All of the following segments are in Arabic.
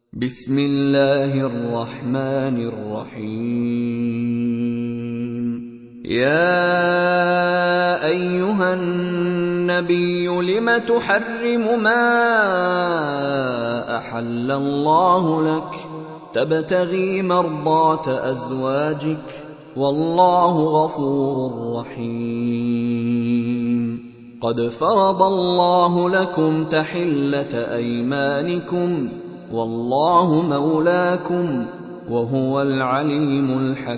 بسم الله الرحمن الرحيم. يا أيها النبي لم تحرم ما أحل الله لك تبتغي مرضات أزواجك والله غفور رحيم. قد فرض الله لكم تحلة أيمانكم والله مولاكم وهو العليم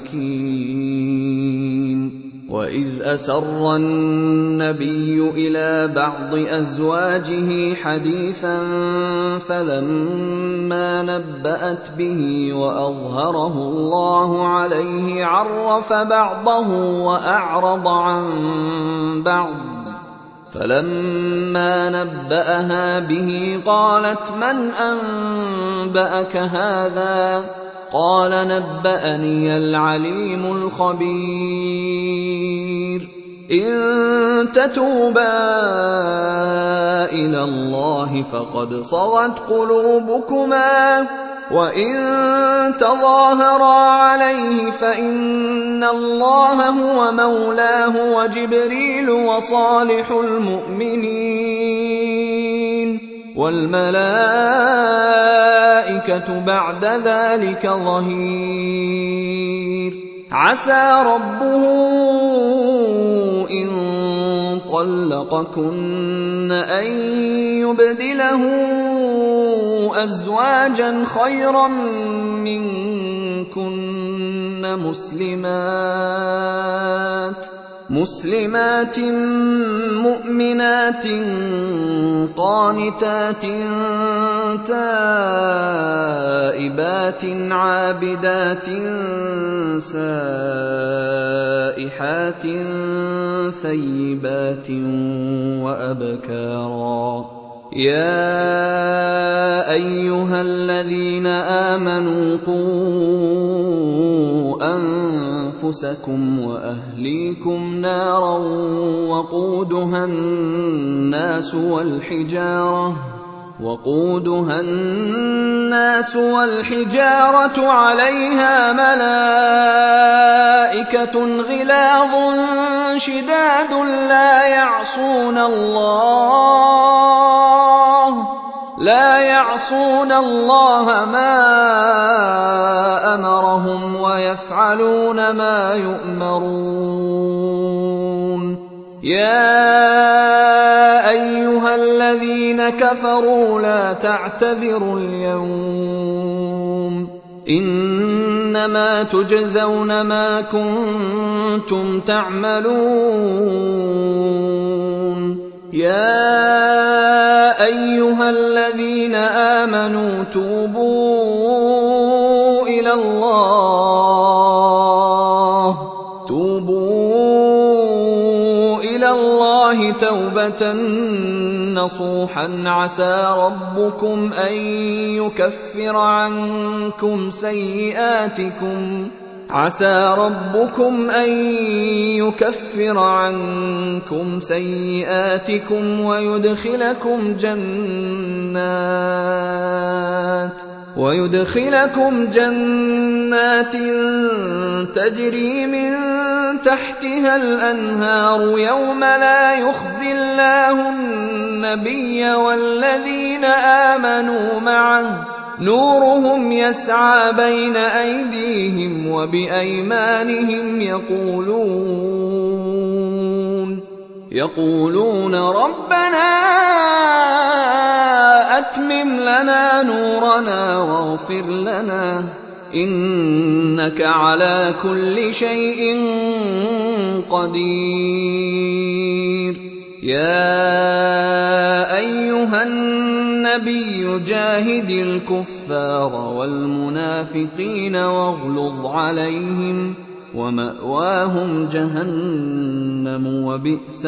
الحكيم. وإذ أسر النبي إلى بعض أزواجه حديثا فلما نبأت به وأظهره الله عليه عرف بعضه وأعرض عن بعض، فلما نبأها به قالت من أنبأك هذا؟ قال نبأني العليم الخبير. إن تتوبا إلى الله فقد صغت قلوبكما وإن تظاهرا عليه فإن الله هو مولاه وجبريل وصالح المؤمنين والملائكة بعد ذلك ظهير. عسى ربه إن طلقكن أن يبدله أزواجا خيرا منكن مسلمات مؤمنات قانتات تائبات عابدات سائحات ثيبات وأبكارا. يا أيها الذين آمنوا قوا أنفسكم وأهليكم نارا وقودها الناس والحجارة عليها ملائكة غلاظ شداد لا يعصون الله ما أمرهم ويفعلون ما يؤمرون. يا أيها الذين كفروا لا تعتذروا اليوم إنما تجزون ما كنتم تعملون. يا أيها الذين آمنوا توبوا إلى الله توبة نصوحا عسى ربكم أن يكفر عنكم سيئاتكم ويدخلكم جنات تجري من تحتها الأنهار يوم لا يخزي الله النبي والذين آمنوا معه نورهم يسعى بين أيديهم وبأيمانهم يقولون ربنا أتمم لنا نورنا واغفر لنا إنك على كل شيء قدير. يا أيها النبي جاهد الكفار والمنافقين واغلظ عليهم ومأواهم جهنم وبئس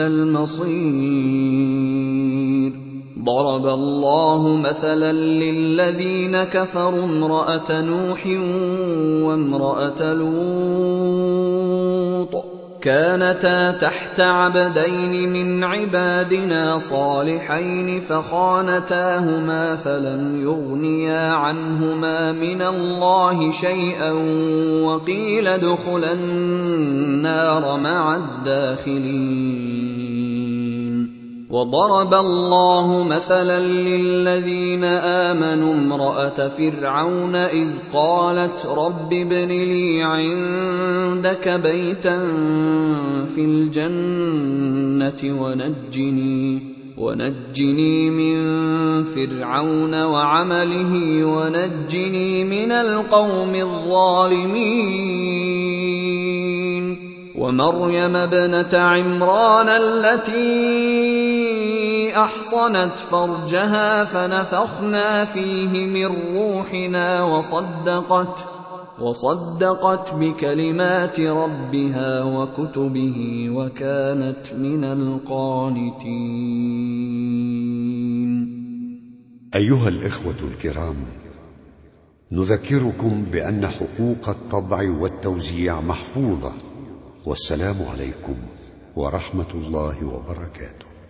المصير. ضرب الله مثلا للذين كفروا امرأة نوح وامرأة لوط كانتا تحت عبدين من عبادنا صالحين فخانتاهما فلم يغنيا عنهما من الله شيئا وقيل ادخلا النار مع الداخلين. وضرب الله مثلا للذين آمنوا امرأة فرعون إذ قالت رب ابن لي عندك بيتا في الجنة ونجني من فرعون وعمله ونجني من القوم الظالمين. ومريم ابنة عمران التي أحصنت فرجها فنفخنا فيه من روحنا وصدقت بكلمات ربها وكتبه وكانت من القانتين. أيها الإخوة الكرام، نذكركم بأن حقوق الطبع والتوزيع محفوظة. والسلام عليكم ورحمة الله وبركاته.